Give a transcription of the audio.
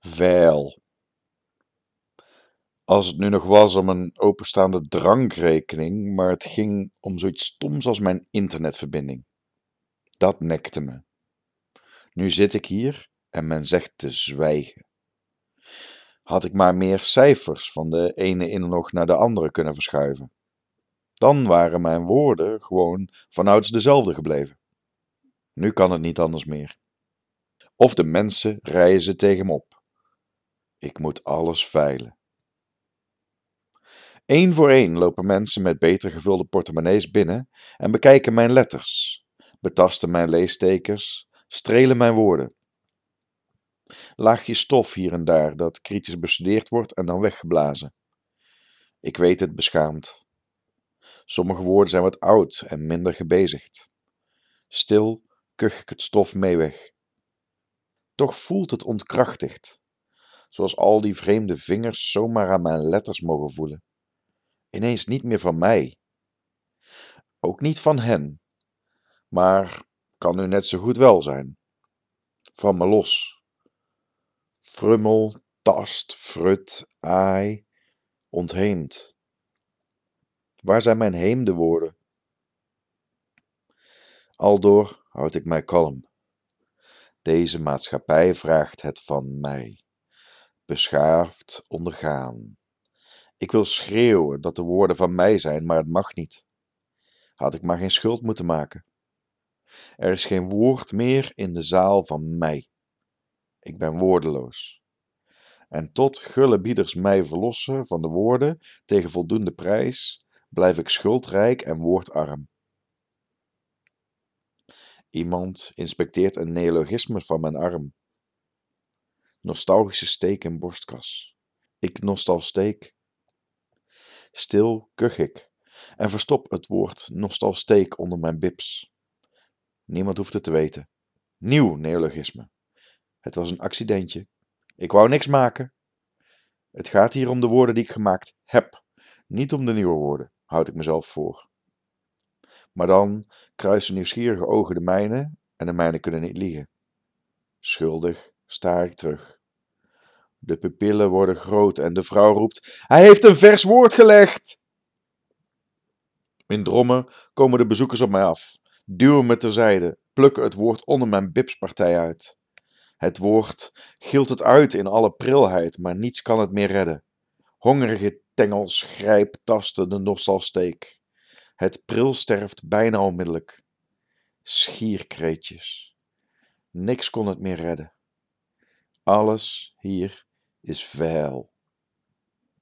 Vuil. Als het nu nog was om een openstaande drankrekening, maar het ging om zoiets stoms als mijn internetverbinding. Dat nekte me. Nu zit ik hier en men zegt te zwijgen. Had ik maar meer cijfers van de ene inlog naar de andere kunnen verschuiven. Dan waren mijn woorden gewoon vanouds dezelfde gebleven. Nu kan het niet anders meer. Of de mensen rijzen tegen me op. Ik moet alles veilen. Eén voor één lopen mensen met beter gevulde portemonnees binnen en bekijken mijn letters, betasten mijn leestekens, strelen mijn woorden. Laagje stof hier en daar dat kritisch bestudeerd wordt en dan weggeblazen. Ik weet het beschaamd. Sommige woorden zijn wat oud en minder gebezigd. Stil kuch ik het stof mee weg. Toch voelt het ontkrachtigd, zoals al die vreemde vingers zomaar aan mijn letters mogen voelen. Ineens niet meer van mij. Ook niet van hen, maar kan nu net zo goed wel zijn. Van me los. Frummel, tast, frut, aai, ontheemd. Waar zijn mijn heemde woorden? Aldoor houd ik mij kalm. Deze maatschappij vraagt het van mij. Beschaafd ondergaan. Ik wil schreeuwen dat de woorden van mij zijn, maar het mag niet. Had ik maar geen schuld moeten maken. Er is geen woord meer in de zaal van mij. Ik ben woordeloos. En tot gulle bieders mij verlossen van de woorden tegen voldoende prijs, blijf ik schuldrijk en woordarm. Iemand inspecteert een neologisme van mijn arm. Nostalgische steek in borstkas. Ik nostalsteek. Stil kuch ik en verstop het woord nostalsteek onder mijn bips. Niemand hoeft het te weten. Nieuw neologisme. Het was een accidentje. Ik wou niks maken. Het gaat hier om de woorden die ik gemaakt heb, niet om de nieuwe woorden, houd ik mezelf voor. Maar dan kruisen nieuwsgierige ogen de mijne en de mijne kunnen niet liegen. Schuldig staar ik terug. De pupillen worden groot en de vrouw roept: hij heeft een vers woord gelegd! In drommen komen de bezoekers op mij af, duwen me terzijde, plukken het woord onder mijn bipspartij uit. Het woord gilt het uit in alle prilheid, maar niets kan het meer redden. Hongerige tengels grijptasten de nostalsteek. Het pril sterft bijna onmiddellijk. Schierkreetjes. Niks kon het meer redden. Alles hier is vuil.